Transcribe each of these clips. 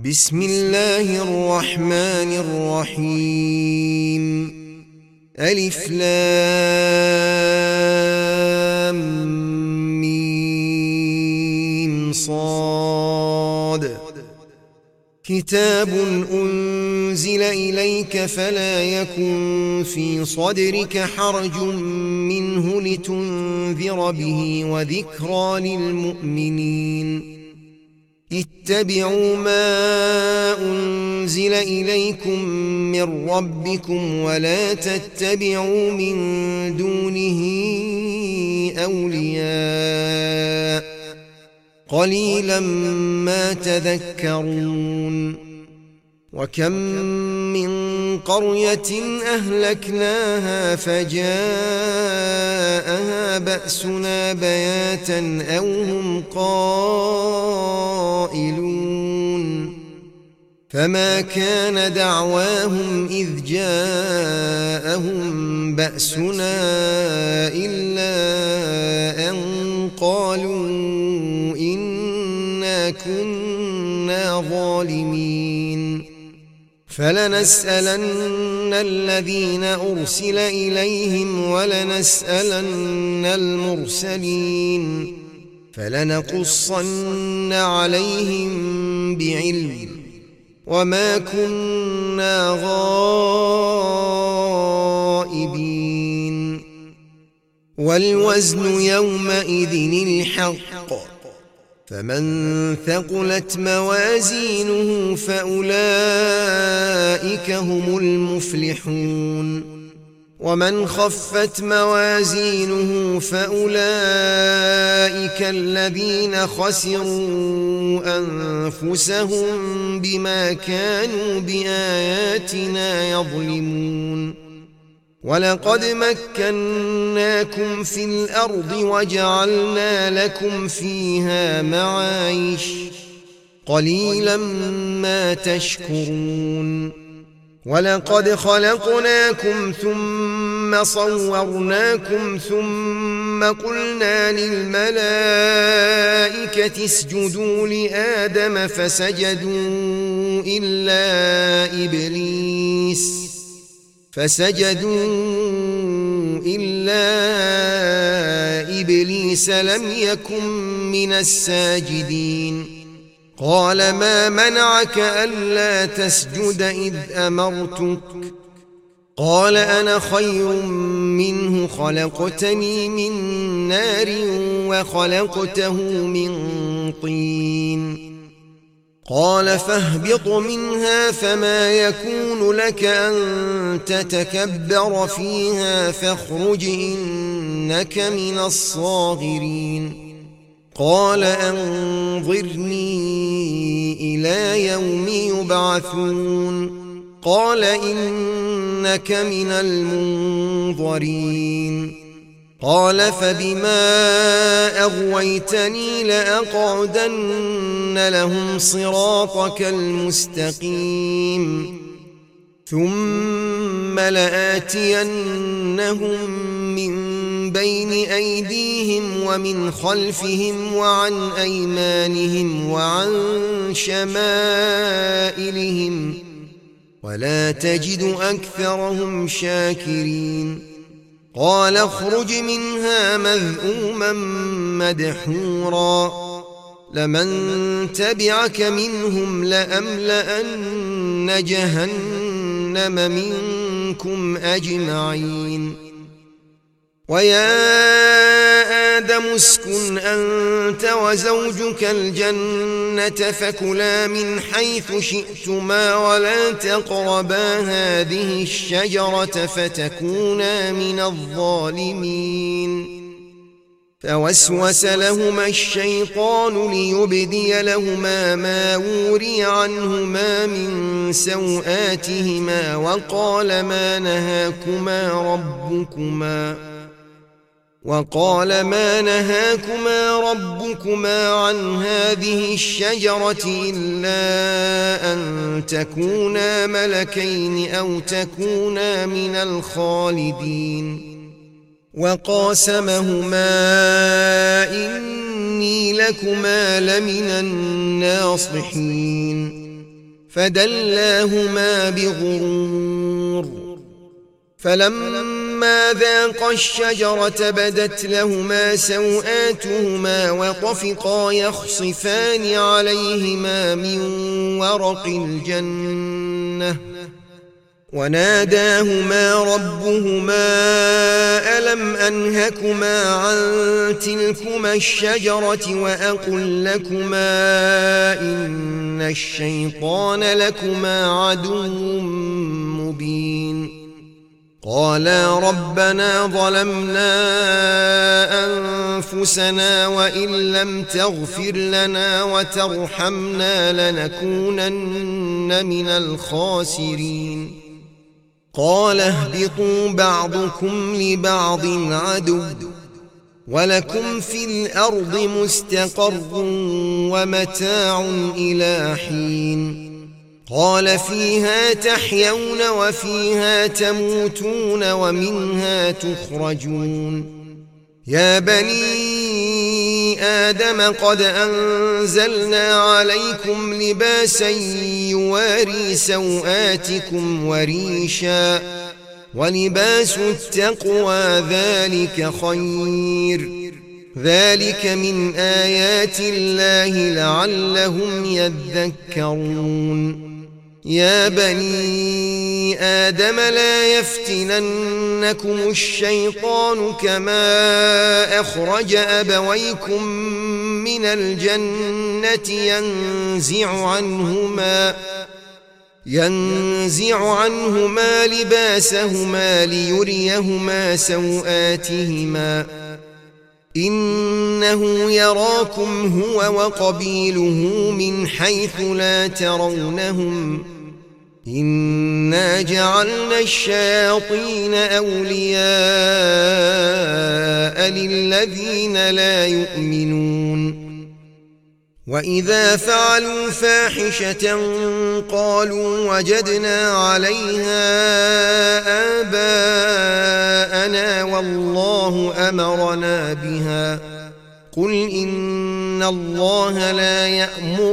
بسم الله الرحمن الرحيم. ألف لام ميم صاد. كتاب أنزل إليك فلا يكن في صدرك حرج منه لتنذر به وذكرى للمؤمنين. اتبعوا ما أنزل إليكم من ربكم ولا تتبعوا من دونه أولياء قليلا ما تذكرون. وكم من قرية أهلكناها فجاءها بأسنا بياتا أو هم قائلون. فما كان دعواهم إذ جاءهم بأسنا إلا أن قالوا إنا كنا ظالمين. فلنسألن الذين أرسل إليهم ولنسألن المرسلين فلنقصن عليهم بعلم وما كنا غائبين. والوزن يومئذ الحق فمن ثقلت موازينه فأولئك هم المفلحون. ومن خفت موازينه فأولئك الذين خسروا أنفسهم بما كانوا بآياتنا يظلمون. ولقد مكناكم في الأرض وجعلنا لكم فيها معايش قليلا ما تشكرون. ولقد خلقناكم ثم صورناكم ثم قلنا للملائكة اسجدوا لآدم فسجدوا إلا إبليس لم يكن من الساجدين. قال ما منعك ألا تسجد إذ أمرتك؟ قال أنا خير منه خلقتني من نار وخلقته من طين. قال فاهبط منها فما يكون لك أن تتكبر فيها فاخرج إنك من الصاغرين. قال أنظرني إلى يوم يبعثون. قال إنك من المنظرين. قال فبما أغويتني لأقعدن لهم صراطك المستقيم ثم لآتينهم من بين أيديهم ومن خلفهم وعن أيمانهم وعن شمائلهم ولا تجد أكثرهم شاكرين. قال اخرج منها مذءوما مدحورا لمن تبعك منهم لأملأن جهنم منكم أجمعين. ويا آدم اسكن أنت وزوجك الجنة فكلا من حيث شئتما ولا تقربا هذه الشجرة فتكونا من الظالمين. فوسوس لهما الشيطان ليبدي لهما ما وري عنهما من سوآتهما وقال ما نهاكما ربكما عن هذه الشجرة إلا أن تكونا ملكين أو تكونا من الخالدين. وقاسمهما إني لكما لمن الناصحين فدلاهما بغرور فلما ذاقا الشجرة بدت لهما سوآتهما وطفقا يخصفان عليهما من ورق الجنة وناداهما ربهما ألم أنهكما عن تلكما الشجرة وأقل لكما إن الشيطان لكما عدو مبين قالا ربنا ظلمنا أنفسنا وإن لم تغفر لنا وترحمنا لنكونن من الخاسرين قال اهبطوا بعضكم لبعض عدو ولكم في الأرض مستقر ومتاع إلى حين قال فيها تحيون وفيها تموتون ومنها تخرجون يا بني آدم قد أنزلنا عليكم لباسا يواري سوآتكم وريشا ولباس التقوى ذلك خير ذلك من آيات الله لعلهم يذكرون يا بني آدم لا يفتننكم الشيطان كما أخرج أبويكم من الجنة ينزع عنهما لباسهما ليريهما سوآتهما إنه يراكم هو وقبيله من حيث لا ترونهم إنا جعلنا الشياطين أولياء للذين لا يؤمنون وإذا فعلوا فاحشة قالوا وجدنا عليها آباءنا والله أمرنا بها قل إن الله لا يأمر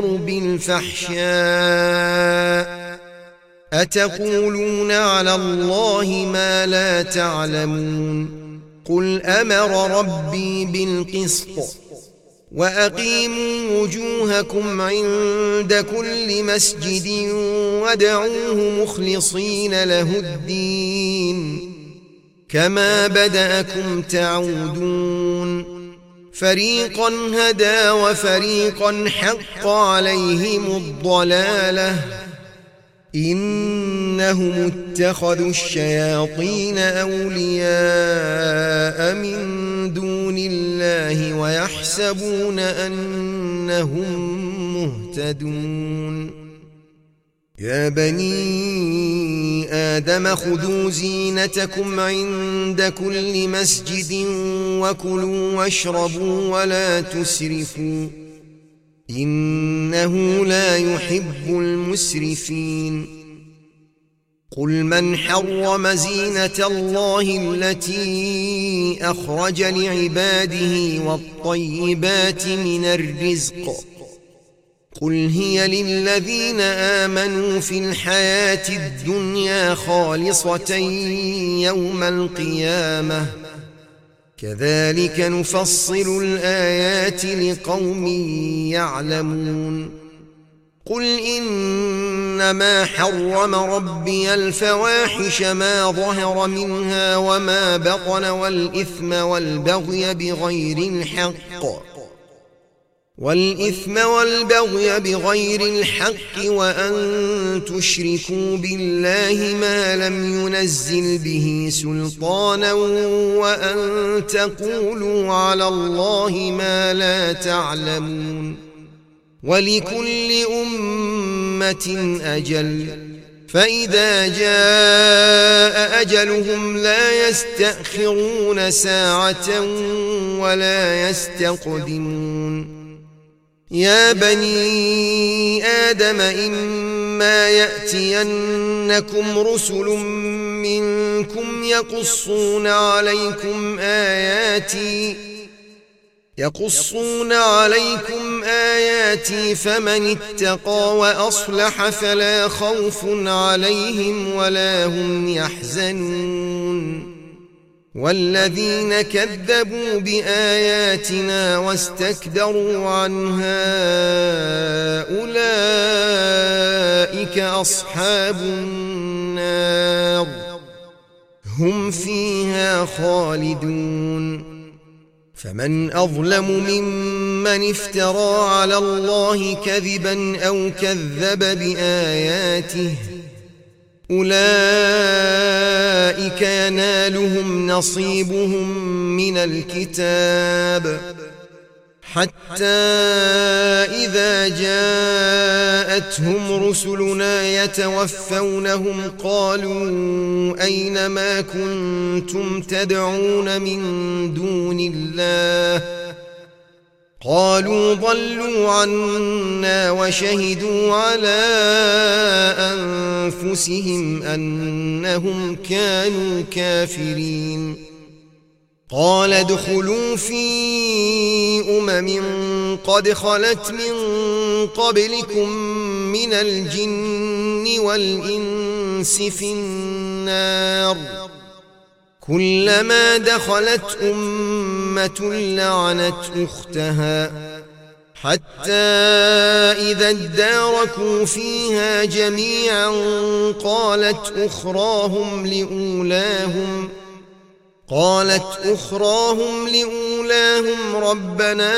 بالفحشاء أتقولون على الله ما لا تعلمون قل أمر ربي بالقسط وأقيموا وجوهكم عند كل مسجد وادعوه مخلصين له الدين كما بدأكم تعودون فريقا هدى وفريقا حق عليهم الضلالة إنهم اتخذوا الشياطين أولياء من دون الله ويحسبون أنهم مهتدون يا بني آدم خذوا زينتكم عند كل مسجد وكلوا واشربوا ولا تسرفوا إنه لا يحب المسرفين قل من حرم زينة الله التي أخرج لعباده والطيبات من الرزق قل هي للذين آمنوا في الحياة الدنيا خالصة يوم القيامة كذلك نفصل الآيات لقوم يعلمون قل إنما حرم ربي الفواحش ما ظهر منها وما بطن والإثم والبغي بغير الحق وأن تشركوا بالله ما لم ينزل به سلطانا وأن تقولوا على الله ما لا تعلمون ولكل أمة أجل فإذا جاء أجلهم لا يستأخرون ساعة ولا يستقدمون يا بني آدم إما يأتينكم رسل منكم يقصون عليكم آياتي يقصون عليكم آياتي فمن اتقى وأصلح فلا خوف عليهم ولا هم يحزنون والذين كذبوا بآياتنا واستكبروا عنها أولئك أصحاب النار هم فيها خالدون فمن أظلم ممن افترى على الله كذبا أو كذب بآياته أولئك ينالهم نصيبهم من الكتاب حتى إذا جاءتهم رسلنا يتوفونهم قالوا أين ما كنتم تدعون من دون الله قالوا ضلوا عنا وشهدوا على أنفسهم أنهم كانوا كافرين قال ادخلوا في قد خلت من قبلكم من الجن والإنس في النار كلما دخلت أمة لعنت أختها حتى إذا اداركوا فيها جميعا قالت أخراهم لأولاهم ربنا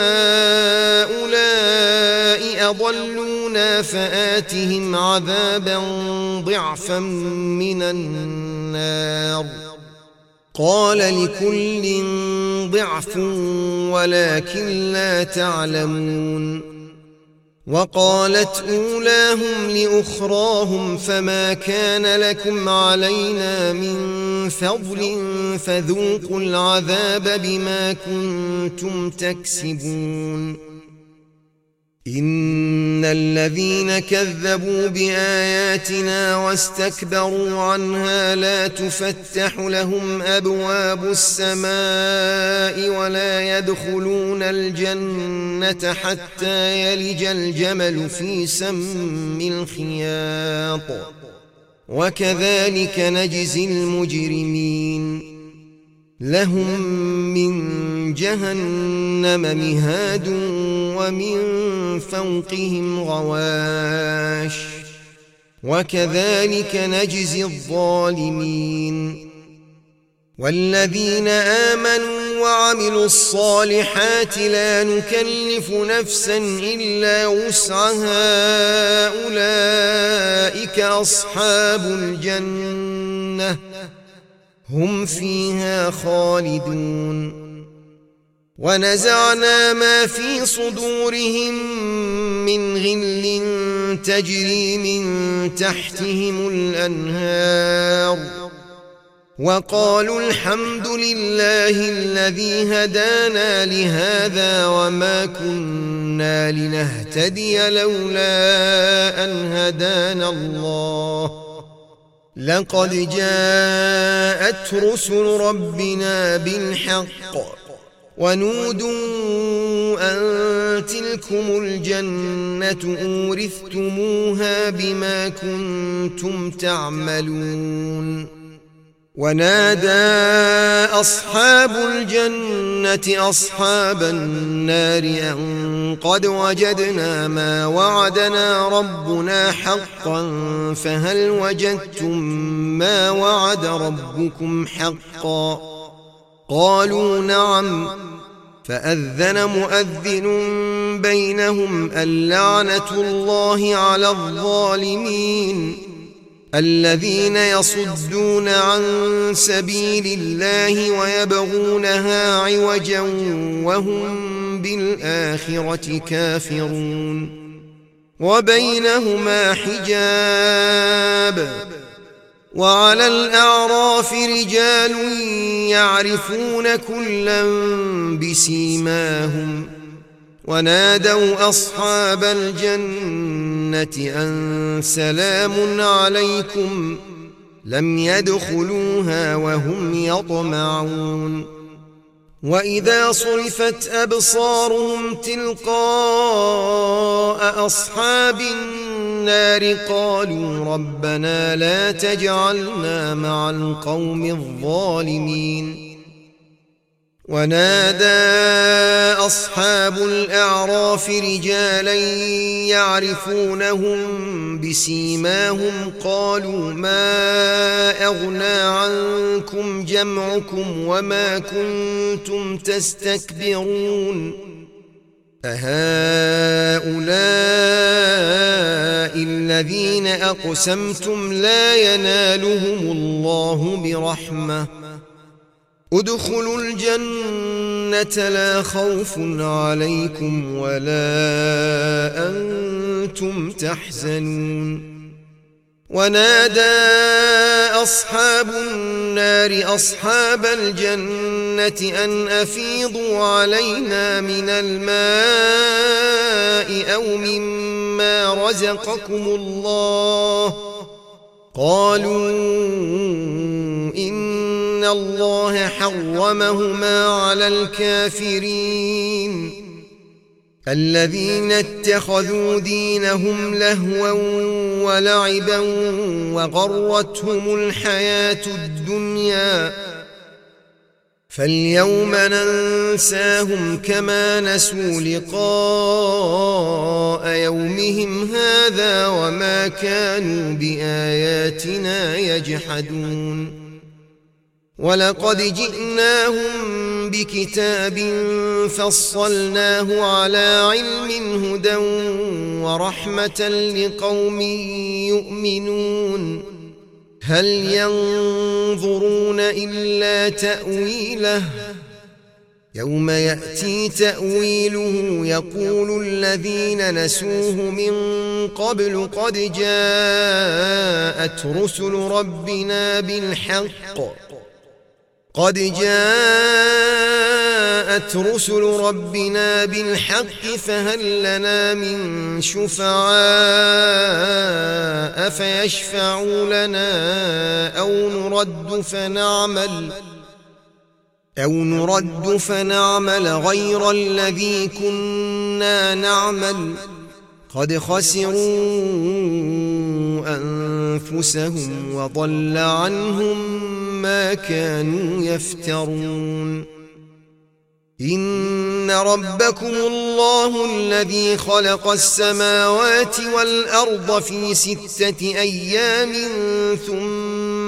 هؤلاء أضلونا فآتهم عذابا ضعفا من النار قال لكل ضعف ولكن لا تعلمون وقالت أولاهم لأخراهم فما كان لكم علينا من فضل فذوقوا العذاب بما كنتم تكسبون إن الذين كذبوا بآياتنا واستكبروا عنها لا تفتح لهم أبواب السماء ولا يدخلون الجنة حتى يلج الجمل في سم الخياط وكذلك نجزي المجرمين لهم من جهنم مهاد ومن فوقهم غواش وكذلك نجزي الظالمين والذين آمنوا وعملوا الصالحات لا نكلف نفسا إلا وسعها أولئك أصحاب الجنة هم فيها خالدون ونزعنا ما في صدورهم من غل تجري من تحتهم الأنهار وقالوا الحمد لله الذي هدانا لهذا وما كنا لنهتدي لولا أن هدانا الله لقد جاءت رسل ربنا بالحق ونودوا أن تلكم الجنة أورثتموها بما كنتم تعملون ونادى أصحاب الجنة أصحاب النار أن قد وجدنا ما وعدنا ربنا حقا فهل وجدتم ما وعد ربكم حقا قالوا نعم فأذن مؤذن بينهم اللعنة الله على الظالمين الذين يصدون عن سبيل الله ويبغونها عوجا وهم بالآخرة كافرون وبينهما حجاب وعلى الأعراف رجال يعرفون كلا بسيماهم ونادوا أصحاب الجنة أن سلام عليكم لم يدخلوها وهم يطمعون وإذا صرفت أبصارهم تلقاء أصحاب النار قالوا ربنا لا تجعلنا مع القوم الظالمين. ونادى أصحاب الأعراف رجالا يعرفونهم بسيماهم قالوا ما أغنى عنكم جمعكم وما كنتم تستكبرون أهؤلاء الذين أقسمتم لا ينالهم الله برحمة ادخلوا الجنة لا خوف عليكم ولا أنتم تحزنون. ونادى أصحاب النار أصحاب الجنة أن أفيضوا علينا من الماء أو مما رزقكم الله قالوا إن الله حرمهما على الكافرين الذين اتخذوا دينهم لهوا ولعبا وغرتهم الحياة الدنيا فاليوم ننساهم كما نسوا لقاء يومهم هذا وما كانوا بآياتنا يجحدون. ولقد جئناهم بكتاب فصلناه على علم هدى ورحمة لقوم يؤمنون هل ينظرون إلا تأويله يوم يأتي تأويله يقول الذين نسوه من قبل قد جاءت رسل ربنا بالحق فهل لنا من شفعاء فيشفعوا لنا أو نرد فنعمل غير الذي كنا نعمل قد خسروا أنفسهم وضل عنهم ما كانوا يفترون. إن ربكم الله الذي خلق السماوات والأرض في 6 أيام ثم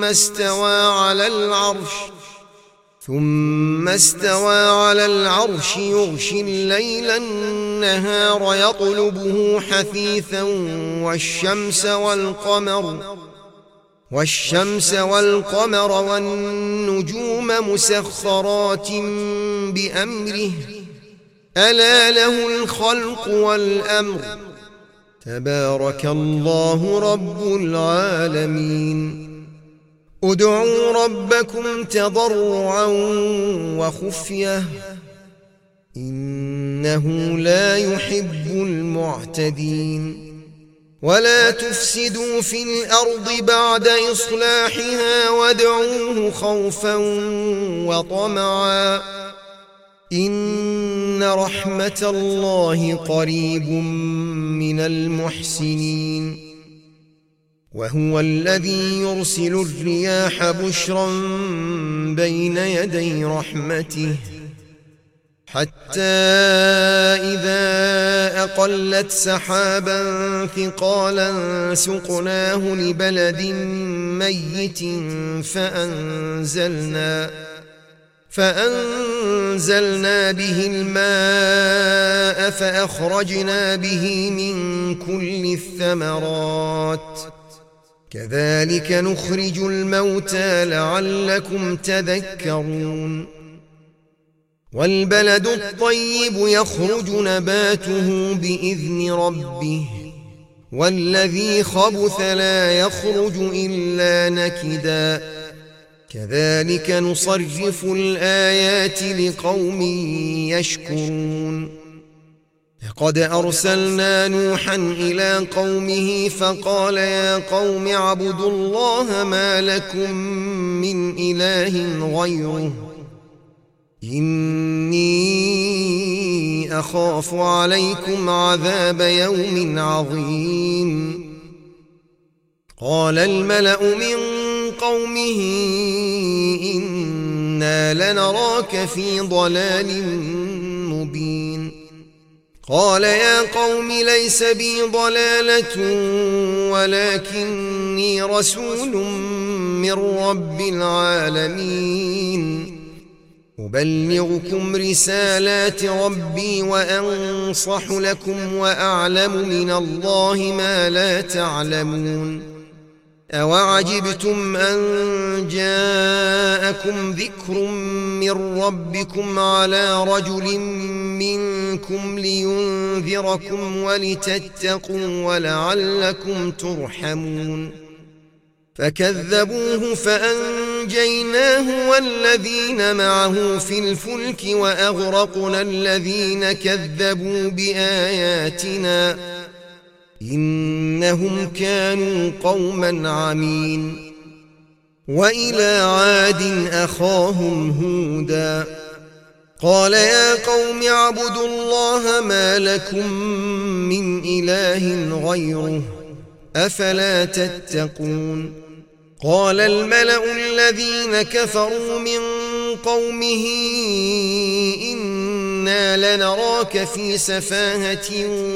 استوى على العرش يغشي الليل النهار يطلبه حثيثا والشمس والقمر والنجوم مسخرات بأمره ألا له الخلق والأمر تبارك الله رب العالمين. ادعوا ربكم تضرعا وخفية إنه لا يحب المعتدين. ولا تفسدوا في الأرض بعد إصلاحها وادعوه خوفا وطمعا إن رحمة الله قريب من المحسنين. وهو الذي يرسل الرياح بشرا بين يدي رحمته حتى إذا أقلت سحابا ثقالا سقناه لبلد ميت فأنزلنا به الماء فأخرجنا به من كل الثمرات كذلك نخرج الموتى لعلكم تذكرون. والبلد الطيب يخرج نباته بإذن ربه والذي خبث لا يخرج إلا نكدا كذلك نصرف الآيات لقوم يشكرون. لقد أرسلنا نوحا إلى قومه فقال يا قوم اعبدوا الله ما لكم من إله غيره إني أخاف عليكم عذاب يوم عظيم. قال الملأ من قومه إنا لنراك في ضلال مبين. قال يا قوم ليس بي ضلالة ولكني رسول من رب العالمين، أبلغكم رسالات ربي وأنصح لكم وأعلم من الله ما لا تعلمون. أوعجبتم أن جاءكم ذكر من ربكم على رجل منكم لينذركم ولتتقوا ولعلكم ترحمون. فكذبوه فأنجيناه والذين معه في الفلك وأغرقنا الذين كذبوا بآياتنا إنهم كانوا قوما عمين. وإلى عاد أخاهم هودا قال يا قوم اعبدوا الله ما لكم من إله غيره أفلا تتقون. قال الملأ الذين كفروا من قومه إنا لنراك في سفاهة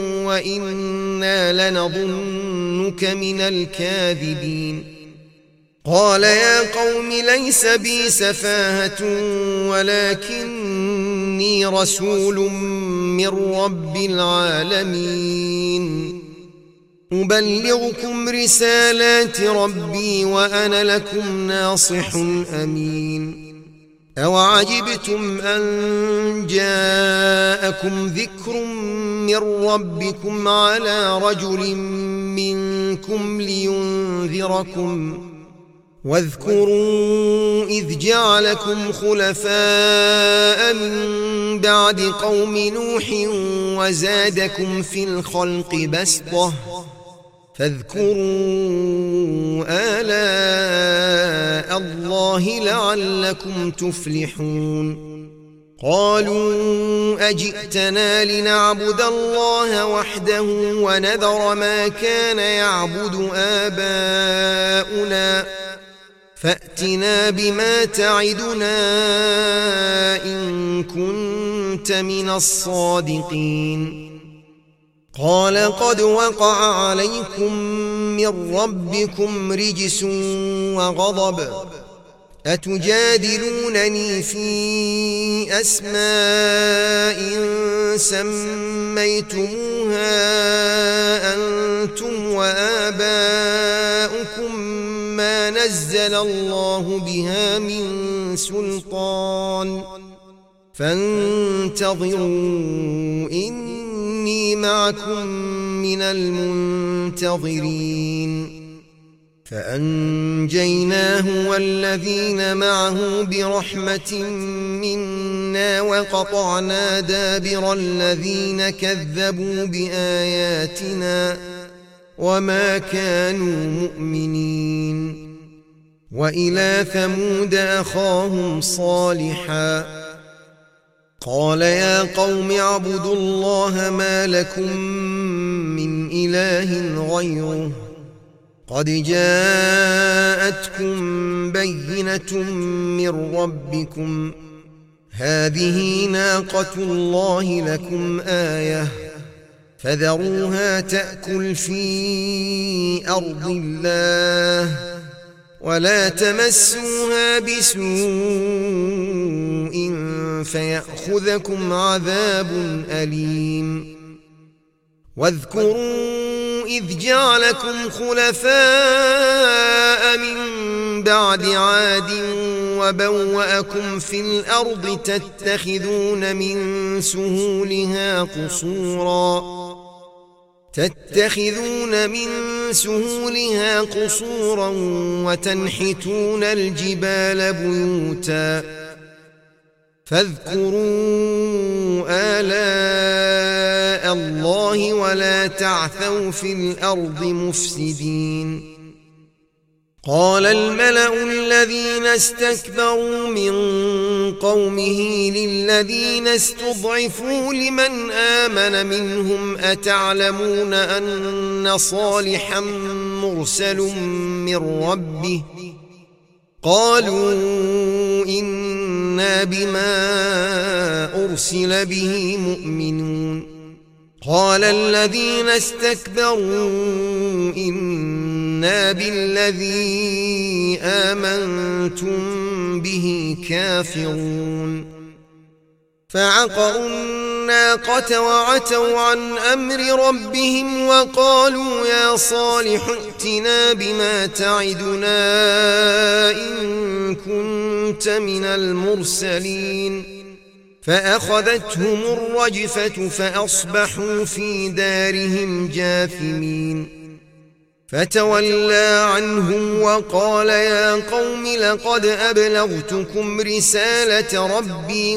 وإنا لنظنك من الكاذبين. قال يا قوم ليس بي سفاهة ولكني رسول من رب العالمين، أبلغكم رسالات ربي وأنا لكم ناصح أمين. أوعجبتم أن جاءكم ذكر من ربكم على رجل منكم لينذركم واذكروا إذ جعلكم خلفاء من بعد قوم نوح وزادكم في الخلق بسطة فاذكروا آلاء الله لعلكم تفلحون. قالوا أجئتنا لنعبد الله وحده ونذر ما كان يعبد آباؤنا فأتنا بما تعدنا إن كنت من الصادقين. قال قد وقع عليكم من ربكم رجس وغضب أتجادلونني في أسماء سميتموها أنتم وآباؤكم ما نزل الله بها من سلطان فانتظروا إني معكم من المنتظرين. فأنجيناه والذين معه برحمة منا وقطعنا دابر الذين كذبوا بآياتنا وما كانوا مؤمنين. وإلى ثمود أخاهم صالحا قال يا قوم اعبدوا الله ما لكم من إله غيره قد جاءتكم بينة من ربكم هذه ناقة الله لكم آية فذروها تأكل في أرض الله ولا تمسوها بسوء فيأخذكم عذاب أليم. واذكروا إذ جعلكم خلفاء من بعد عاد وبوأكم في الأرض تتخذون من سهولها قصورا وتنحتون الجبال بيوتا فاذكروا آلاء الله ولا تعثوا في الأرض مفسدين. قال الملأ الذين استكبروا من قومه للذين استضعفوا لمن آمن منهم أتعلمون أن صالحا مرسل من ربه قالوا إنا بما أرسل به مؤمنون قال الذين استكبروا إنا بالذي آمنتم به كافرون فعقروا الناقة وعتوا عن أمر ربهم وقالوا يا صالح ائتنا بما تعدنا إن كنت من المرسلين فأخذتهم الرجفة فأصبحوا في دارهم جاثمين فتولى عنهم وقال يا قوم لقد أبلغتكم رسالة ربي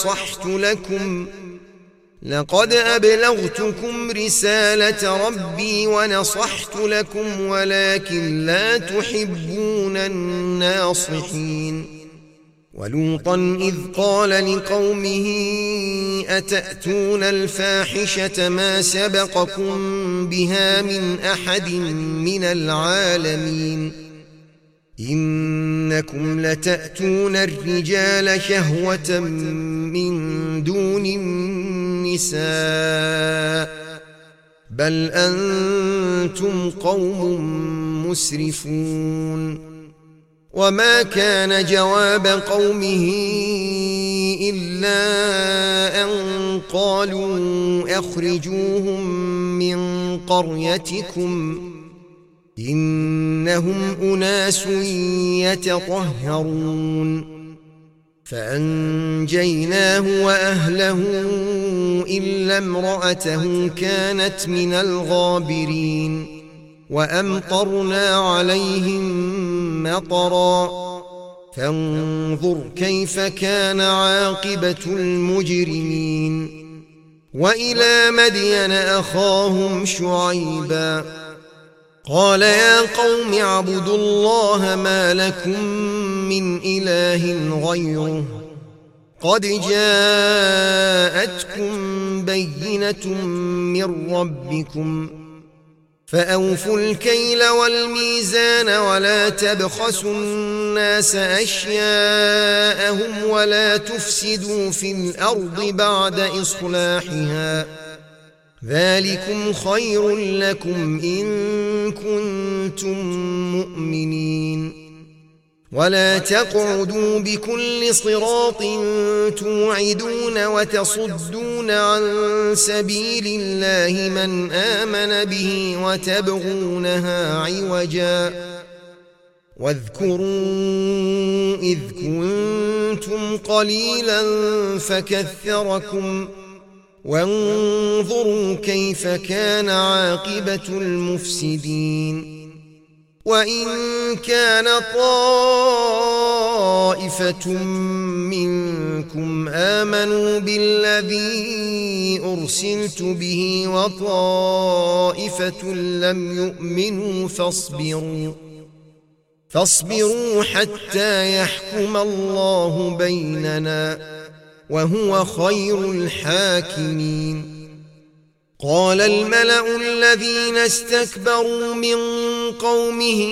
ونصحت لكم ولكن لا تحبون الناصحين ولوطا إذ قال لقومه أتأتون الفاحشة ما سبقكم بها من أحد من العالمين إنكم لتأتون الرجال شهوة من دون النساء بل أنتم قوم مسرفون وما كان جواب قومه إلا أن قالوا أخرجوهم من قريتكم إنهم أناس يتطهرون فأنجيناه وأهله إلا امرأته كانت من الغابرين وأمطرنا عليهم مطرا فانظر كيف كان عاقبة المجرمين وإلى مدين أخاهم شعيبا قال يا قوم اعبدوا الله ما لكم من إله غيره قد جاءتكم بينة من ربكم فأوفوا الكيل والميزان ولا تبخسوا الناس أشياءهم ولا تفسدوا في الأرض بعد إصلاحها ذلكم خير لكم إن كنتم مؤمنين ولا تقعدوا بكل صراط توعدون وتصدون عن سبيل الله من آمن به وتبغونها عوجا واذكروا إذ كنتم قليلا فكثركم وانظروا كيف كان عاقبة المفسدين وإن كان طائفة منكم آمنوا بالذي أرسلت به وطائفة لم يؤمنوا فاصبروا حتى يحكم الله بيننا وهو خير الحاكمين قال الملأ الذين استكبروا من قومه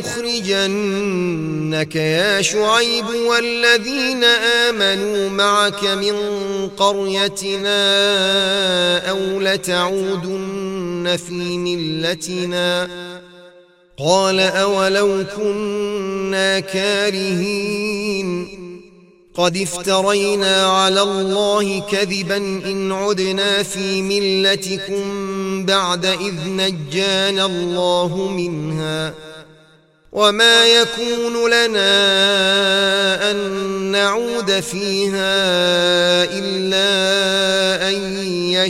لنخرجنك يا شعيب والذين آمنوا معك من قريتنا أو لتعودن في ملتنا قال أولو كنا كارهين قد افترينا على الله كذبا إن عدنا في ملتكم بعد إذ نجانا الله منها وما يكون لنا أن نعود فيها إلا أن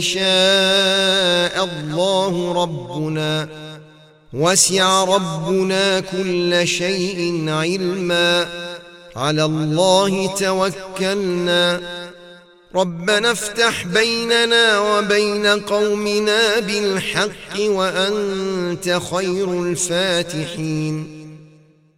يشاء الله ربنا وسع ربنا كل شيء علما على الله توكلنا ربنا افتح بيننا وبين قومنا بالحق وأنت خير الفاتحين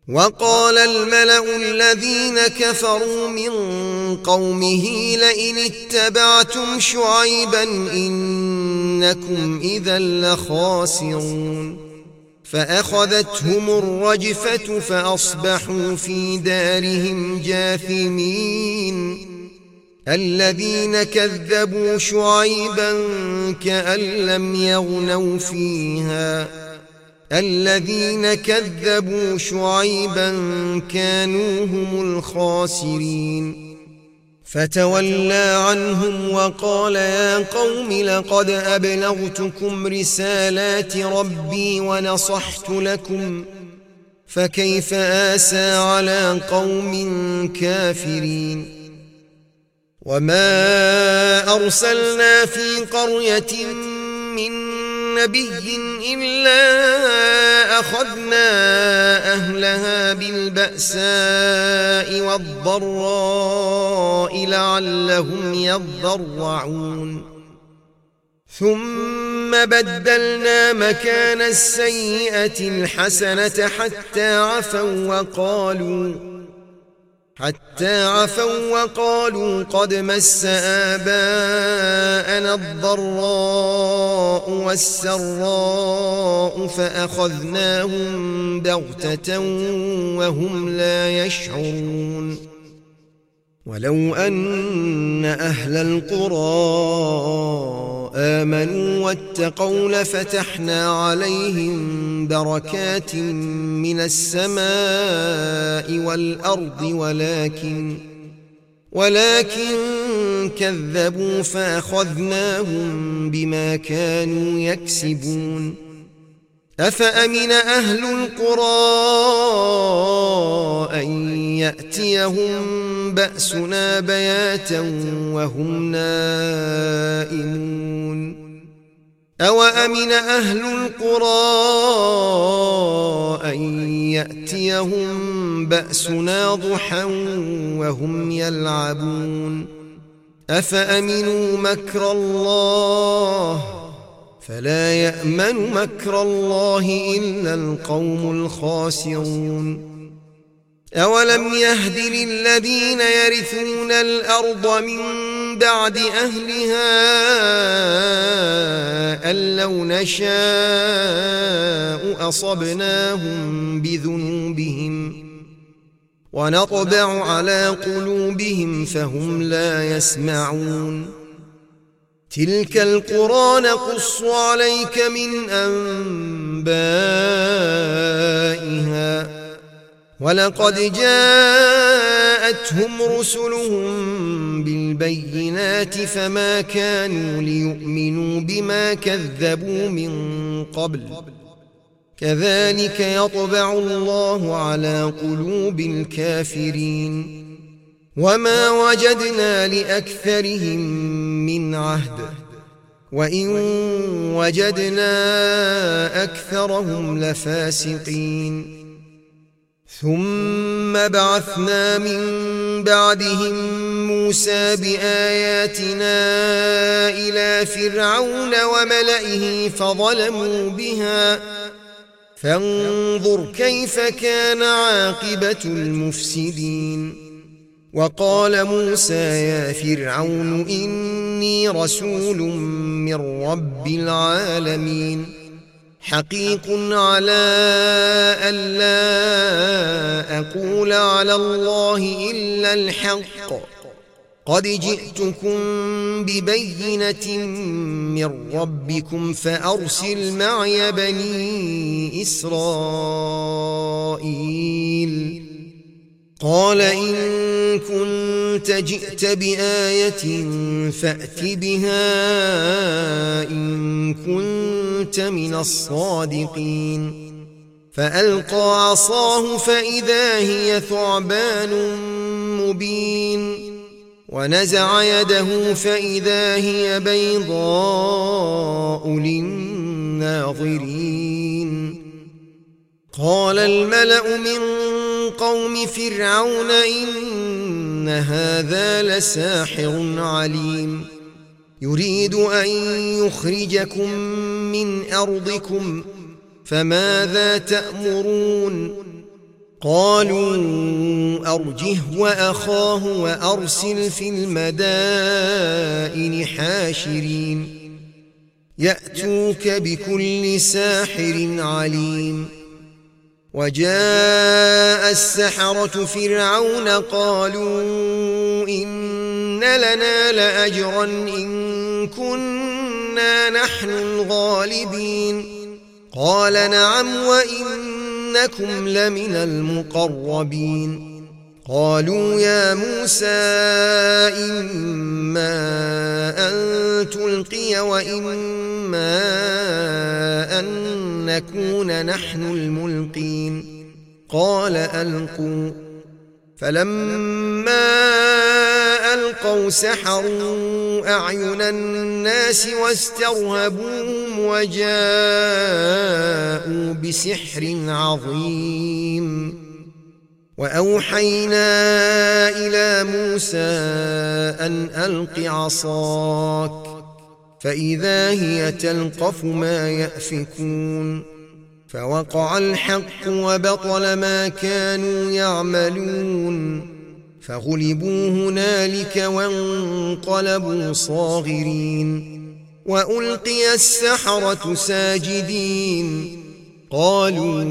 وقال الملأ الذين كفروا من قومه لئن اتبعتم شعيبا إنكم إذا لخاسرون فأخذتهم الرجفة فأصبحوا في دارهم جاثمين الذين كذبوا شعيبا كأن لم يغنوا فيها الذين كذبوا شعيبا كانوا هم الخاسرين فتولى عنهم وقال يا قوم لقد أبلغتكم رسالات ربي ونصحت لكم فكيف آسى على قوم كافرين وما أرسلنا في قرية من نبي إلا أخذنا أهلها بالبأساء والضراء لعلهم يضرعون ثم بدلنا مكان السيئة الحسنة حتى عفوا وقالوا قد مس آباءنا الضراء والسراء فأخذناهم بغتة وهم لا يشعرون ولو أن أهل القرى آمنوا واتقوا لفتحنا عليهم بركات من السماء والأرض ولكن كذبوا فأخذناهم بما كانوا يكسبون أفأمن أهل القرى أن يأتيهم بأسنا بياتا وهم نائمون أوأمن أهل القرى أن يأتيهم بأسنا ضحى وهم يلعبون أفأمنوا مكر الله فلا يأمن مكر الله إلا القوم الخاسرون أولم يهد للذين يرثون الأرض من بعد أهلها أن لو نشاء أصبناهم بذنوبهم ونطبع على قلوبهم فهم لا يسمعون تلك القرى نقص عليك من أنبائها ولقد جاءتهم رسلهم بالبينات فما كانوا ليؤمنوا بما كذبوا من قبل كذلك يطبع الله على قلوب الكافرين وما وجدنا لأكثرهم من عهد وإن وجدنا أكثرهم لفاسقين ثم بعثنا من بعدهم موسى بآياتنا إلى فرعون وملئه فظلموا بها فانظر كيف كان عاقبة المفسدين وقال موسى يا فرعون إني رسول من رب العالمين حقيق على ألا أقول على الله إلا الحق قد جئتكم ببينة من ربكم فأرسل معي بني إسرائيل قال إن كنت جئت بآية فأت بها إن كنت من الصادقين فألقى عصاه فإذا هي ثعبان مبين ونزع يده فإذا هي بيضاء للناظرين قال الملأ من قوم فرعون إن هذا لساحر عليم يريد أن يخرجكم من أرضكم فماذا تأمرون قالوا أرجه وأخاه وأرسل في المدائن حاشرين يأتوك بكل ساحر عليم. وجاء السحرة فرعون قالوا إن لنا لأجرا إن كنا نحن الغالبين. قال نعم وإنكم لمن المقربين. قالوا يا موسى إما أن تلقي وإما أن نكون نحن الملقين. قال ألقوا. فلما ألقوا سحروا أعين الناس واسترهبوهم وجاءوا بسحر عظيم. وأوحينا إلى موسى أن ألق عصاك فإذا هي تلقف ما يأفكون. فوقع الحق وبطل ما كانوا يعملون. فغلبوا هنالك وانقلبوا صاغرين. وألقي السحرة ساجدين قالوا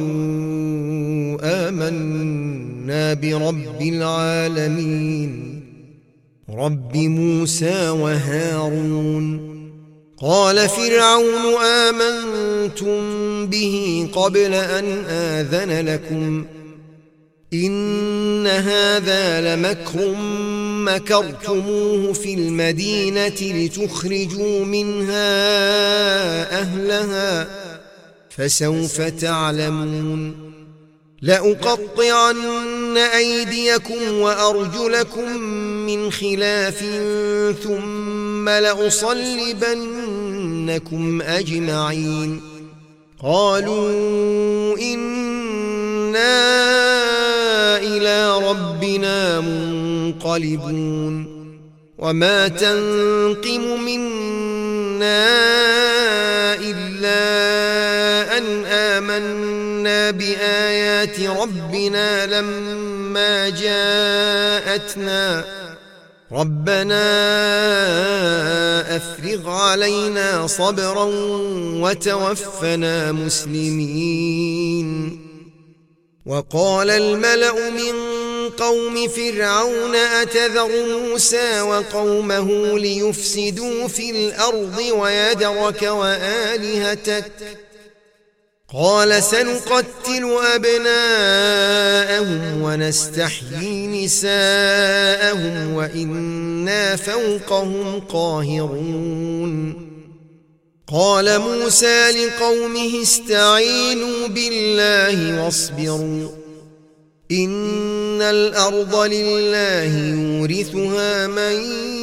آمنا برب العالمين رب موسى وهارون. قال فرعون آمنتم به قبل أن آذن لكم إن هذا لمكر مكرتموه في المدينة لتخرجوا منها أهلها فسوف تعلمون. لأقطعن أيديكم وأرجلكم من خلاف ثم لأصلبنكم أجمعين. قالوا إنا إلى ربنا منقلبون. وما تنقم منا إلا أن آمنا بآيات ربنا لما جاءتنا ربنا أفرغ علينا صبرا وتوفنا مسلمين. وقال الملأ من قوم فرعون أتذر موسى وقومه ليفسدوا في الأرض ويذرك وآلهتك قال سنقتل أبناءهم ونستحيي نساءهم وإنا فوقهم قاهرون. قال موسى لقومه استعينوا بالله واصبروا إن الأرض لله يورثها من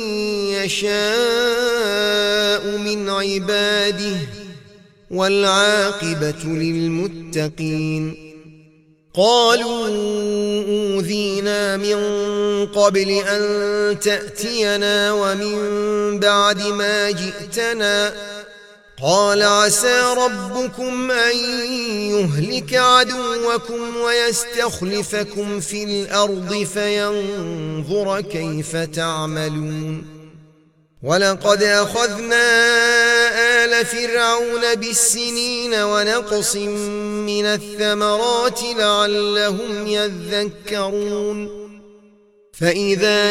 يشاء من عباده والعاقبة للمتقين. قالوا أوذينا من قبل أن تأتينا ومن بعد ما جئتنا قال عسى ربكم أن يهلك عدوكم ويستخلفكم في الأرض فينظر كيف تعملون. ولقد أخذنا آل فرعون بالسنين ونقص من الثمرات لعلهم يذكرون. فإذا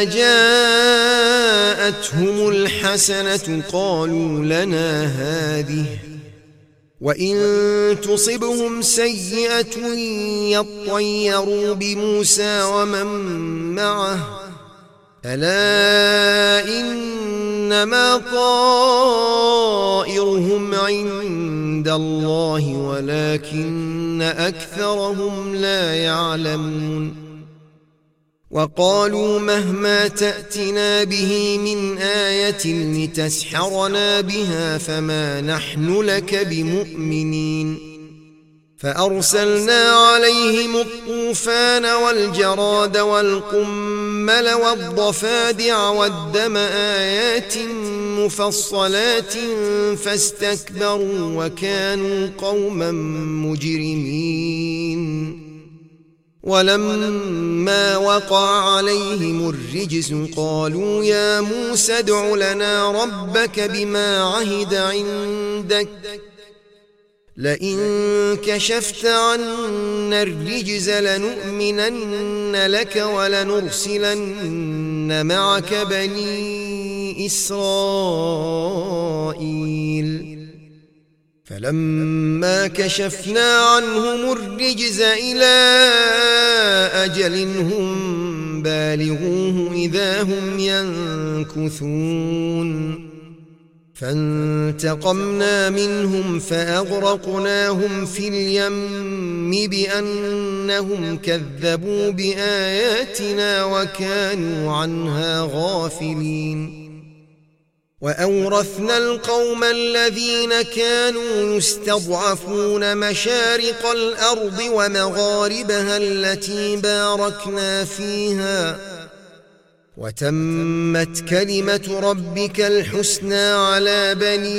جاءتهم الحسنة قالوا لنا هذه وإن تصبهم سيئة يطيروا بموسى ومن معه ألا إنما طائرهم عند الله ولكن أكثرهم لا يعلمون. وقالوا مهما تأتنا به من آية لتسحرنا بها فما نحن لك بمؤمنين. فأرسلنا عليهم الطوفان والجراد والقمل والضفادع والدم آيات مفصلات فاستكبروا وكانوا قوما مجرمين. ولما وقع عليهم الرجز قالوا يا موسى ادع لنا ربك بما عهد عندك لئن كشفت عنا الرجز لنؤمنن لك ولنرسلن معك بني إسرائيل فلما كشفنا عنهم الرجز إلى أجل هم بالغوه إذا هم ينكثون فانتقمنا منهم فأغرقناهم في اليم بأنهم كذبوا بآياتنا وكانوا عنها غافلين وأورثنا القوم الذين كانوا يستضعفون مشارق الأرض ومغاربها التي باركنا فيها وتمت كلمة ربك الحسنى على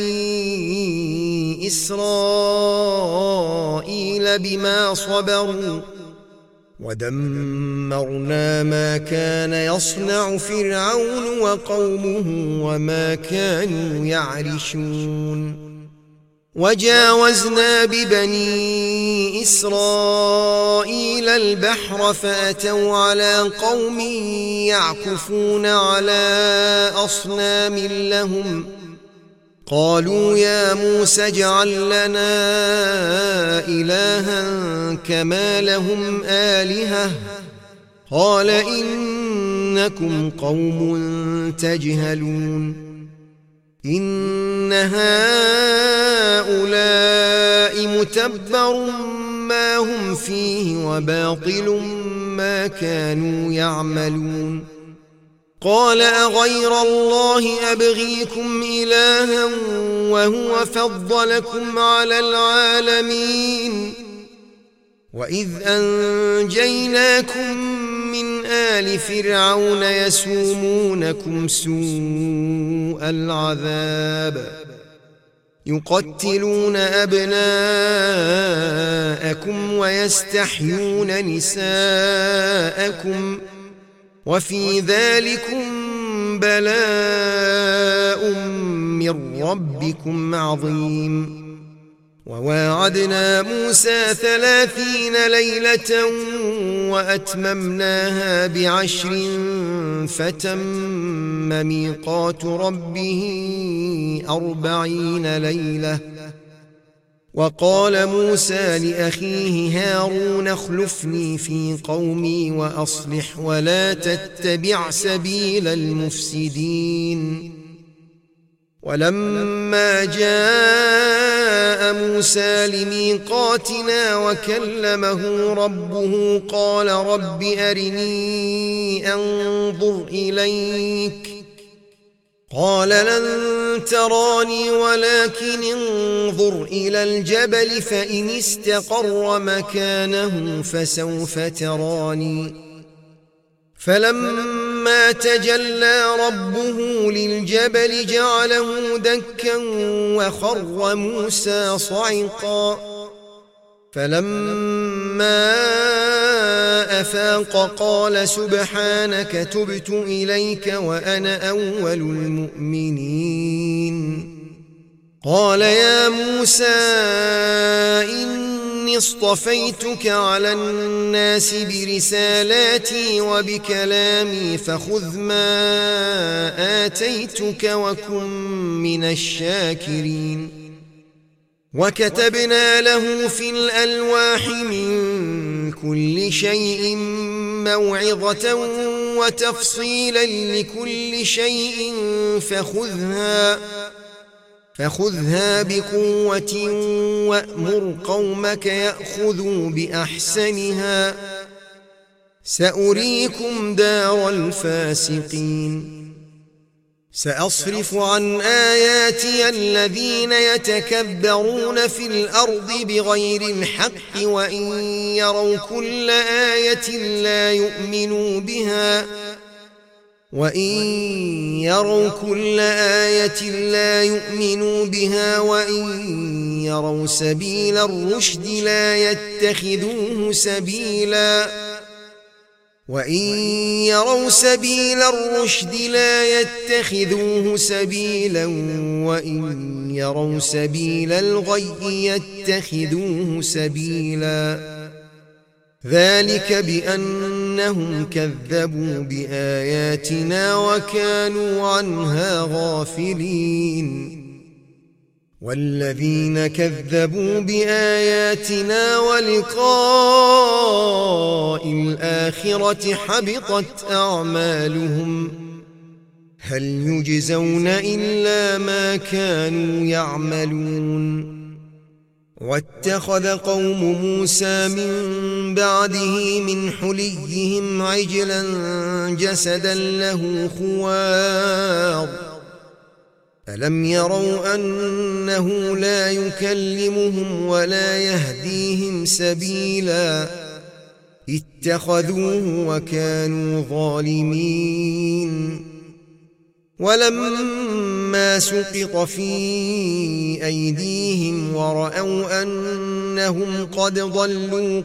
بني إسرائيل بما صبروا ودمرنا ما كان يصنع فرعون وقومه وما كانوا يعرشون وجاوزنا ببني إسرائيل البحر فأتوا على قوم يعكفون على أصنام لهم قالوا يا موسى اجعل لنا إلها كما لهم آلهة قال إنكم قوم تجهلون إن هؤلاء متبر ما هم فيه وباطل ما كانوا يعملون قال أغير الله أبغيكم إلها وهو فضلكم على العالمين وإذ أنجيناكم من آل فرعون يسومونكم سوء العذاب يقتلون أبناءكم ويستحيون نساءكم وفي ذلكم بلاء من ربكم عظيم وواعدنا موسى 30 ليلة وأتممناها ب10 فتم ميقات ربه 40 ليلة وقال موسى لأخيه هارون اخلفني في قومي وأصلح ولا تتبع سبيل المفسدين ولما جاء موسى لميقاتنا وكلمه ربه قال رب أرني أنظر إليك قال لن تراني ولكن انظر إلى الجبل فإن استقر مكانه فسوف تراني فلما تجلى ربه للجبل جعله دكا وخر موسى صعقا فلما أفاق قال سبحانك تبت إليك وأنا أول المؤمنين قال يا موسى إني اصطفيتك على الناس برسالاتي وبكلامي فخذ ما آتيتك وكن من الشاكرين وكتبنا له في الألواح من كل شيء موعظة وتفصيلا لكل شيء فخذها بقوة وأمر قومك يأخذوا بأحسنها سأريكم دار الفاسقين سأصرف عن آياتي الذين يتكبرون في الأرض بغير الحق وإن يروا كل آية لا يؤمنوا بها وإن يروا سبيل الرشد لا يتخذوه سبيلا وإن يروا سبيل الرشد لا يتخذوه سبيلا وإن يروا سبيل الغي يتخذوه سبيلا ذلك بأنهم كذبوا بآياتنا وكانوا عنها غافلين والذين كذبوا بآياتنا ولقاء الآخرة حبطت أعمالهم هل يجزون إلا ما كانوا يعملون واتخذ قوم موسى من بعده من حليهم عجلا جسدا له خوار ألم يروا أنه لا يكلمهم ولا يهديهم سبيلا اتخذوه وكانوا ظالمين ولما سقط في أيديهم ورأوا أنهم قد ضلوا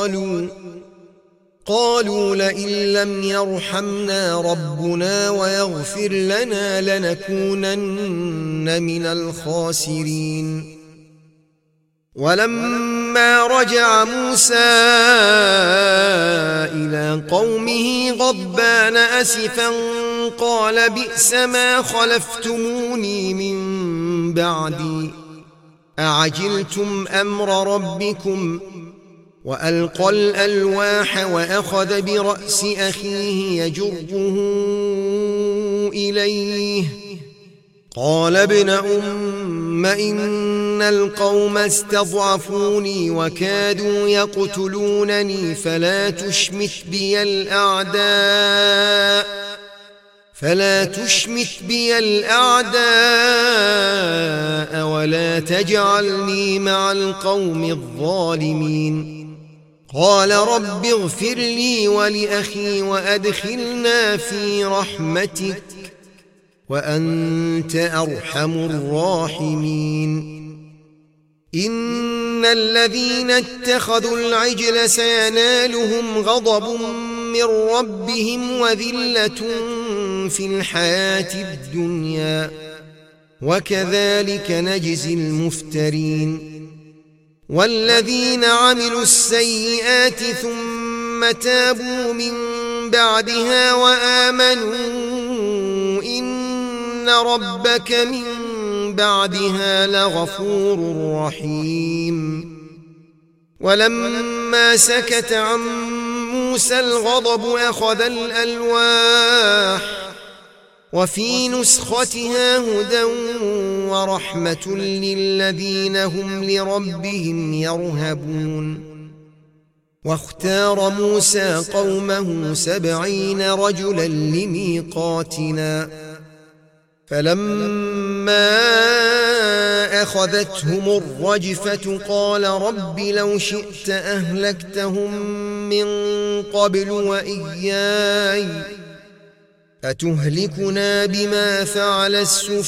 قالوا لئن لم يرحمنا ربنا ويغفر لنا لنكونن من الخاسرين ولما رجع موسى إلى قومه غضبان أسفا قال بئس ما خلفتموني من بعدي أعجلتم أمر ربكم وألقى الألواح وأخذ برأس أخيه يجره إليه قال ابن أم إن القوم استضعفوني وكادوا يقتلونني فلا تشمت بي الأعداء ولا تجعلني مع القوم الظالمين قال رب اغفر لي ولأخي وأدخلنا في رحمتك وأنت أرحم الراحمين إن الذين اتخذوا العجل سينالهم غضب من ربهم وذلة في الحياة الدنيا وكذلك نجزي المفترين والذين عملوا السيئات ثم تابوا من بعدها وآمنوا إن ربك من بعدها لغفور رحيم ولما سكت عن موسى الغضب أخذ الألواح وفي نسختها هدى ورحمة للذين هم لربهم يرهبون واختار موسى قومه 70 رجلا لميقاتنا فلما أخذتهم الرجفة قال رب لو شئت أهلكتهم من قبل وإياي أتهلكنا بما فعل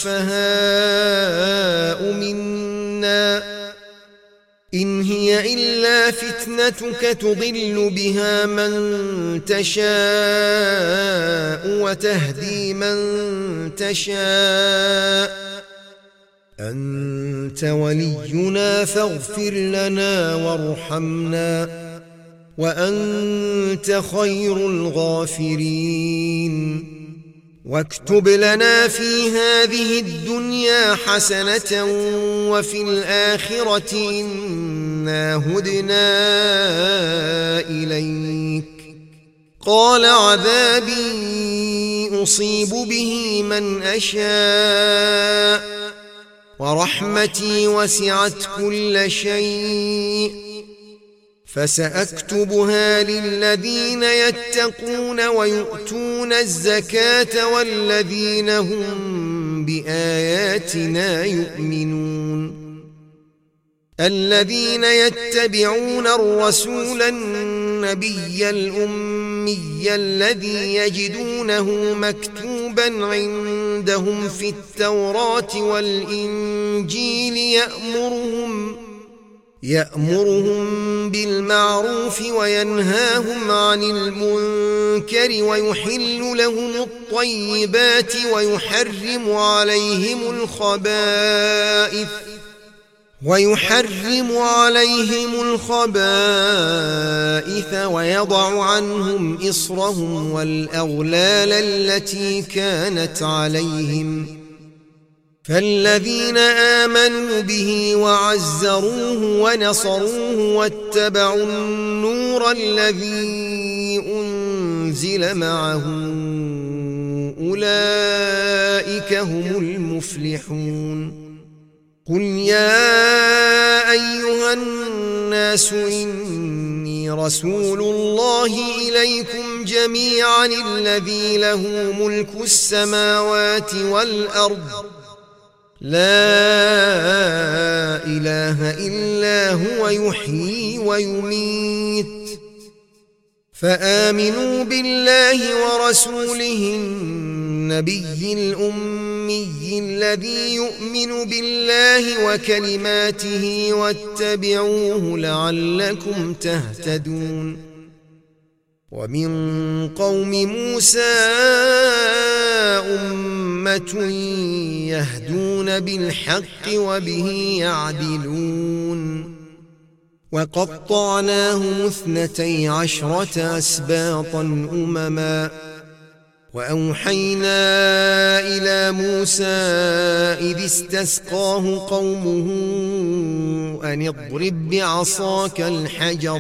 السفهاء منا إن هي إلا فتنتك تضل بها من تشاء وتهدي من تشاء أنت ولينا فاغفر لنا وارحمنا وأنت خير الغافرين واكتب لنا في هذه الدنيا حسنة وفي الآخرة إنا هدنا إليك قال عذابي أصيب به من أشاء ورحمتي وسعت كل شيء فسأكتبها للذين يتقون ويؤتون الزكاة والذين هم بآياتنا يؤمنون الذين يتبعون الرسول النبي الأمي الذي يجدونه مكتوبا عندهم في يأمرهم بالمعروف وينهاهم عن المنكر ويحل لهم الطيبات ويحرم عليهم الخبائث ويضع عنهم إصرهم والأغلال التي كانت عليهم فالذين آمنوا به وعزروه ونصروه واتبعوا النور الذي أنزل معه أولئك هم المفلحون قل يا أيها الناس إني رسول الله إليكم جميعا الذي له ملك السماوات والأرض لا إله إلا هو يحيي ويميت فآمنوا بالله ورسوله النبي الأمي الذي يؤمن بالله وكلماته واتبعوه لعلكم تهتدون ومن قوم موسى أمة يهدون بالحق وبه يعدلون وقطعناهم 12 أسباطا أمما وأوحينا إلى موسى إذ استسقاه قومه أن اضرب بعصاك الحجر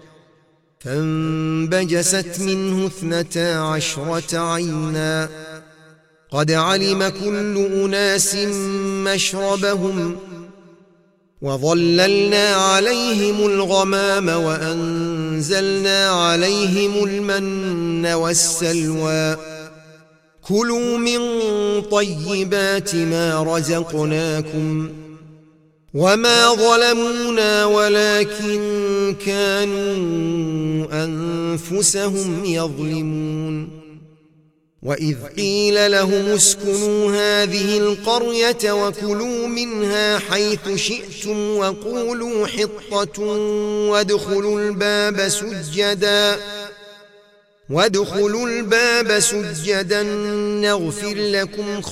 فانبجست منه 12 عينا قد علم كل أناس مشربهم وظللنا عليهم الغمام وأنزلنا عليهم المن والسلوى كلوا من طيبات ما رزقناكم وما ظلمونا ولكن كانوا أنفسهم يظلمون وإذ قيل لهم اسكنوا هذه القرية وكلوا منها حيث شئتم وقولوا حطة وادخلوا الباب سجدا نغفر لكم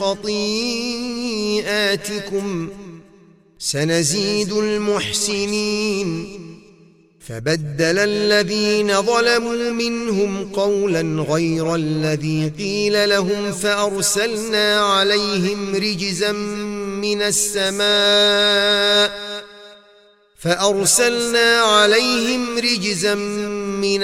خطيئاتكم سنزيد المحسنين فبدل الذين ظلموا منهم قولا غير الذي قيل لهم فأرسلنا عليهم رجزا من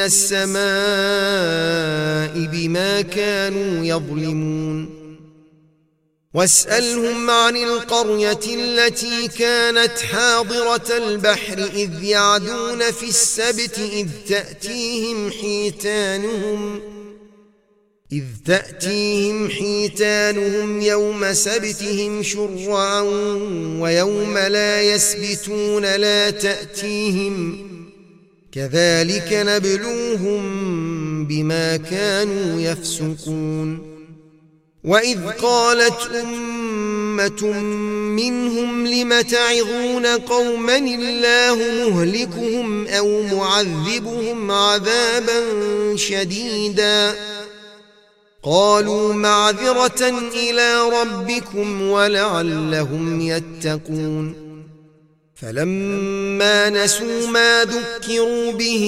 السماء بما كانوا يظلمون واسألهم عن القرية التي كانت حاضرة البحر إذ يعدون في السبت إذ تأتيهم حيتانهم يوم سبتهم شرعا ويوم لا يسبتون لا تأتيهم كذلك نبلوهم بما كانوا يفسقون وإذ قالت أمة منهم لم تعظون قوما الله مهلكهم أو معذبهم عذابا شديدا قالوا معذرة إلى ربكم ولعلهم يتقون فلما نسوا ما ذكروا به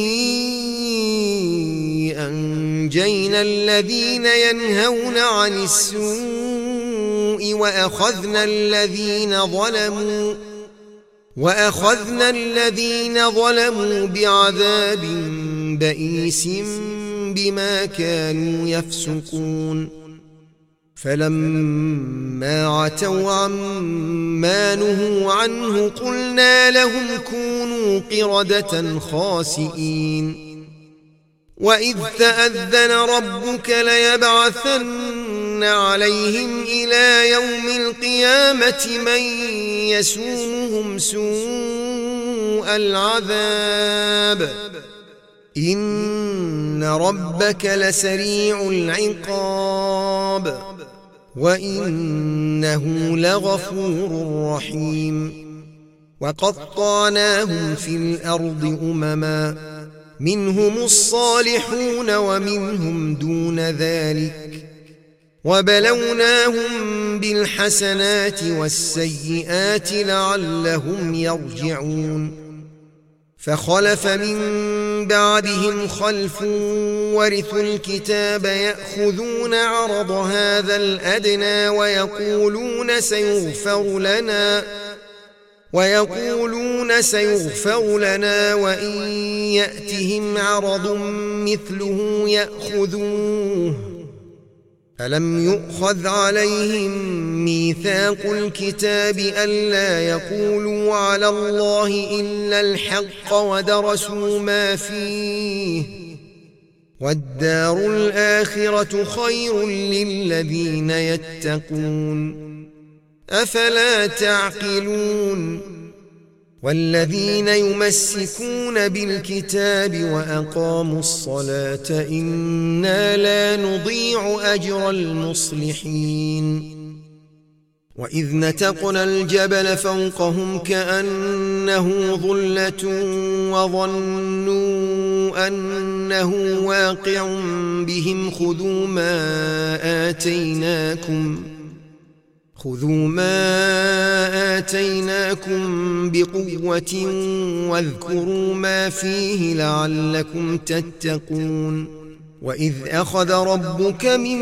أنجينا الذين ينهون عن السوء وأخذنا الذين ظلموا بعذاب بئيس بما كانوا يفسقون فلما عتوا عما نهوا عنه قلنا لهم كونوا قردة خاسئين وإذ تأذن ربك ليبعثن عليهم إلى يوم القيامة من يسومهم سوء العذاب إن ربك لسريع العقاب وإنه لغفور رحيم وقطعناهم في الأرض أمما منهم الصالحون ومنهم دون ذلك وبلوناهم بالحسنات والسيئات لعلهم يرجعون فخلف من بعدهم خلف ورثوا الكتاب يأخذون عرض هذا الأدنى ويقولون سيغفر لنا وإن يأتهم عرض مثله يأخذوه ألم يؤخذ عليهم ميثاق الكتاب ألا يقولوا على الله إلا الحق ودرسوا ما فيه والدار الآخرة خير للذين يتقون أفلا تعقلون والذين يمسكون بالكتاب وأقاموا الصلاة إنا لا نضيع أجر المصلحين وإذ نتقنا الجبل فوقهم كأنه ظلة وظنوا أنه واقع بهم خذوا ما آتيناكم بقوة واذكروا ما فيه لعلكم تتقون وإذ أخذ ربك من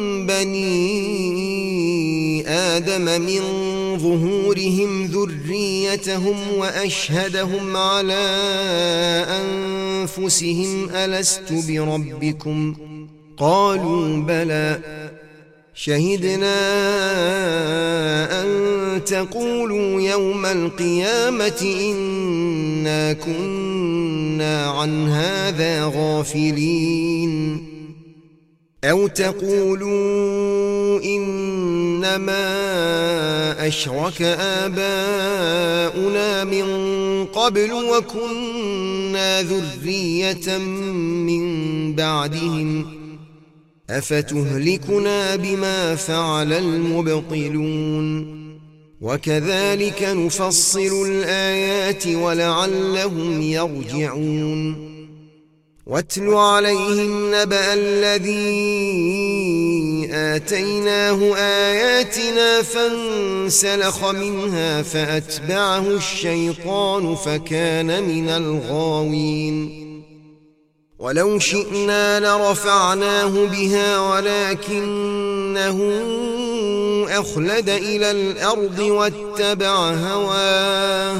بني آدم من ظهورهم ذريتهم وأشهدهم على أنفسهم ألست بربكم قالوا بلى شهدنا أن تقولوا يوم القيامة إنا كنا عن هذا غافلين أو تقولوا إنما أشرك آباؤنا من قبل وكنا ذرية من بعدهم أفتهلكنا بما فعل المبطلون وكذلك نفصل الآيات ولعلهم يرجعون واتل عليهم نبأ الذي آتيناه آياتنا فانسلخ منها فأتبعه الشيطان فكان من الغاوين ولو شئنا لرفعناه بها ولكنه أخلد إلى الأرض واتبع هواه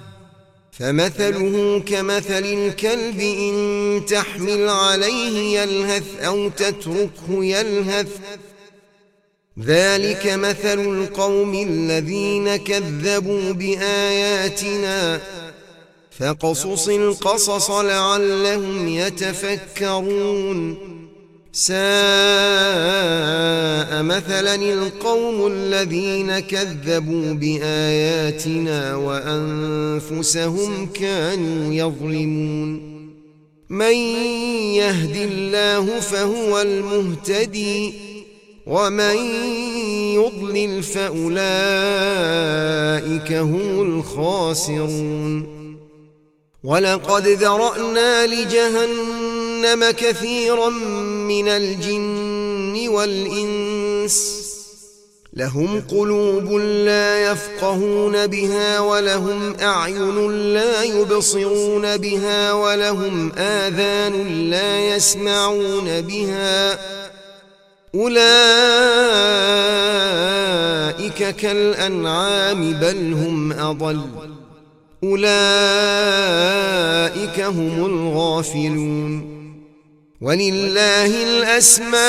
فمثله كمثل الكلب إن تحمل عليه يلهث أو تتركه يلهث ذلك مثل القوم الذين كذبوا بآياتنا فقصص القصص لعلهم يتفكرون ساء مثلا القوم الذين كذبوا بآياتنا وأنفسهم كانوا يظلمون من يهد الله فهو المهتدي ومن يضلل فأولئك هم الخاسرون ولقد ذرأنا لجهنم كثيرا من الجن والإنس لهم قلوب لا يفقهون بها ولهم أعين لا يبصرون بها ولهم آذان لا يسمعون بها أولئك كالأنعام بل هم أضل أولئك هم الغافلون ولله الأسماء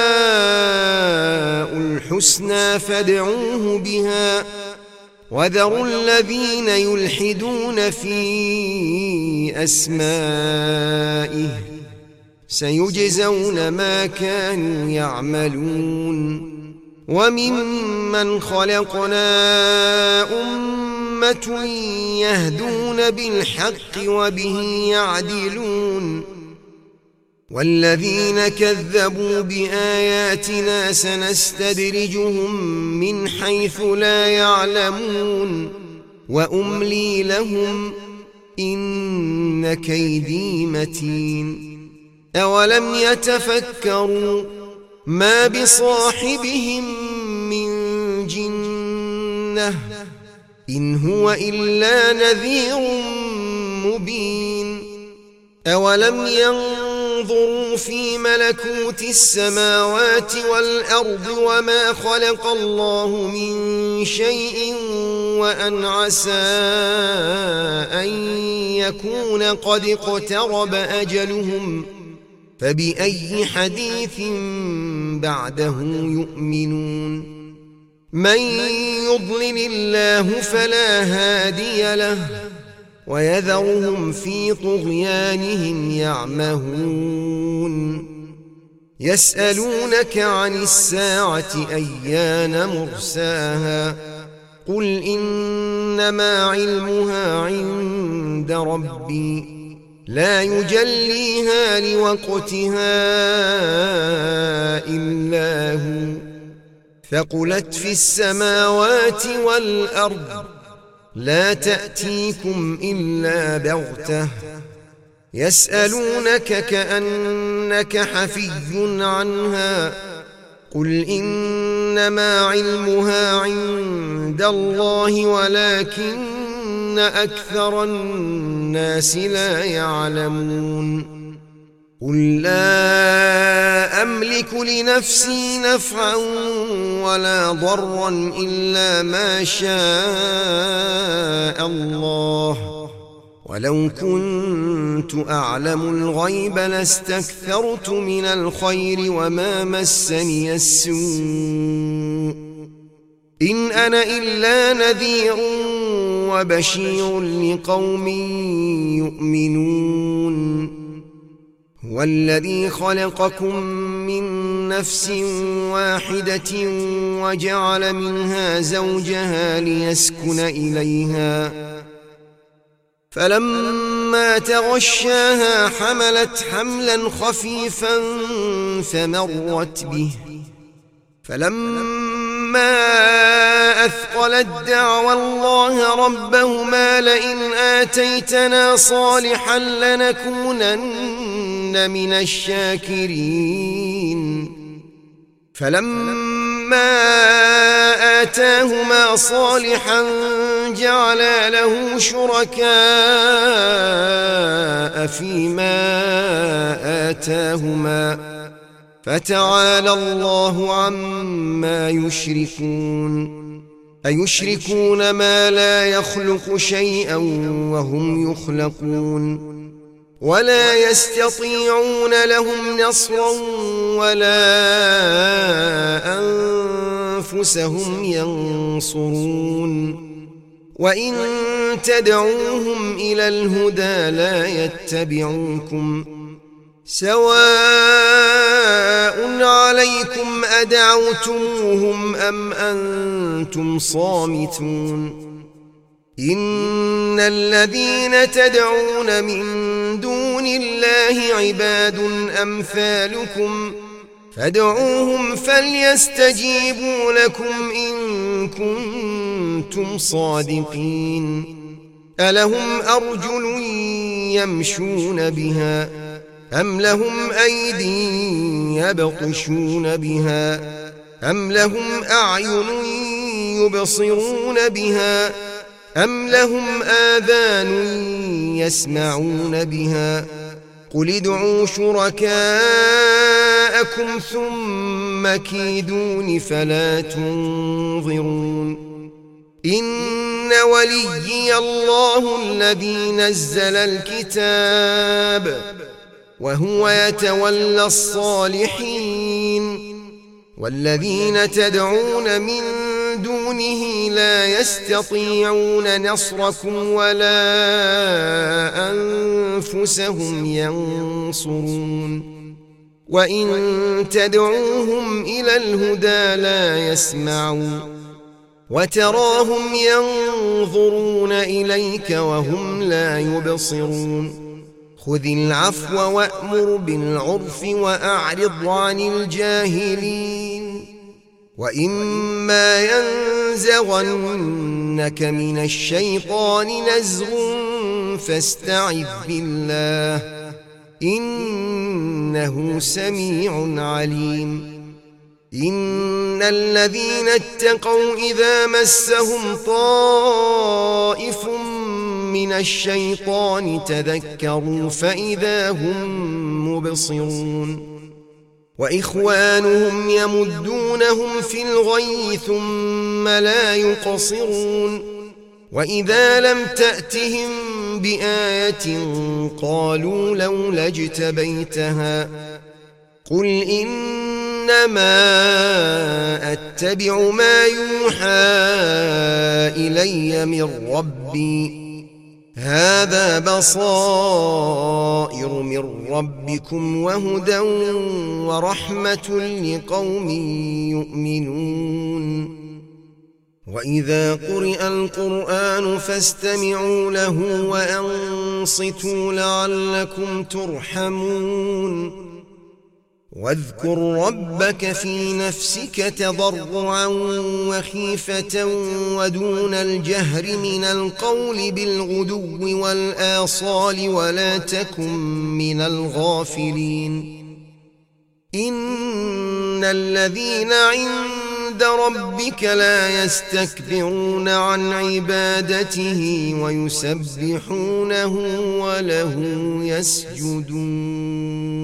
الحسنى فادعوه بها وذروا الذين يلحدون في أسمائه سيجزون ما كانوا يعملون وممن خلقنا أمة يهدون بالحق وبه يعدلون والذين كذبوا بآياتنا سنستدرجهم من حيث لا يعلمون وأملي لهم إن كيدي متين أولم يتفكروا ما بصاحبهم من جنة إن هو إلا نذير مبين أولم ينظروا في ملكوت السماوات والأرض وما خلق الله من شيء وأن عسى أن يكون قد اقترب أجلهم فبأي حديث بعده يؤمنون من يضلل الله فلا هادي له ويذرهم في طغيانهم يعمهون يسألونك عن الساعة أيان مرساها قل إنما علمها عند ربي لا يجليها لوقتها إلا هو ثقلت في السماوات والأرض لا تأتيكم إلا بغتة يسألونك كأنك حفي عنها قل إنما علمها عند الله ولكن أكثر الناس لا يعلمون قل لا أملك لنفسي نفعا ولا ضرا إلا ما شاء الله ولو كنت أعلم الغيب لاستكثرت من الخير وما مسني السوء إن أنا إلا نذير وبشير لقوم يؤمنون هو الذي خلقكم من نفس واحدة وجعل منها زوجها ليسكن إليها فلما تغشاها حملت حملا خفيفا فمرت به فلما أثقلت دعوى الله ربهما لئن آتيتنا صالحا لنكونن من الشاكرين فلما آتاهما صالحا جعلا له شركاء فيما آتاهما فتعالى الله عما يشركون أيشركون ما لا يخلق شيئا وهم يخلقون ولا يستطيعون لهم نصرا ولا أنفسهم ينصرون وإن تدعوهم إلى الهدى لا يتبعوكم سواء عليكم أدعوتموهم أم أنتم صامتون إن الذين تدعون من دون الله عباد أمثالكم فادعوهم فليستجيبوا لكم إن كنتم صادقين ألهم أرجل يمشون بها أم لهم أيدي يبطشون بها أم لهم أعين يبصرون بها أم لهم آذان يسمعون بها قل ادعوا شركاءكم ثم كيدون فلا تنظرون إن وليي الله الذي نزل الكتاب وهو يتولى الصالحين والذين تدعون من دونه لا يستطيعون نصركم ولا أنفسهم ينصرون وإن تدعوهم إلى الهدى لا يسمعون وتراهم ينظرون إليك وهم لا يبصرون خذ العفو وأمر بالعرف وأعرض عن الجاهلين وإما ينزغنك من الشيطان نزغ فاستعذ بالله إنه سميع عليم إن الذين اتقوا إذا مسهم طائف من الشيطان تذكروا فإذا هم مبصرون وإخوانهم يمدونهم في الغي ثم لا يقصرون وإذا لم تأتهم بآية قالوا لولا اجتبيتها قل إنما أتبع ما يوحى إلي من ربي هذا بصائر من ربكم وهدى ورحمة لقوم يؤمنون وإذا قرئ القرآن فاستمعوا له وأنصتوا لعلكم ترحمون واذكر ربك في نفسك تضرعا وخيفة ودون الجهر من القول بالغدو والآصال ولا تكن من الغافلين إن الذين عند ربك لا يستكبرون عن عبادته ويسبحونه وله يسجدون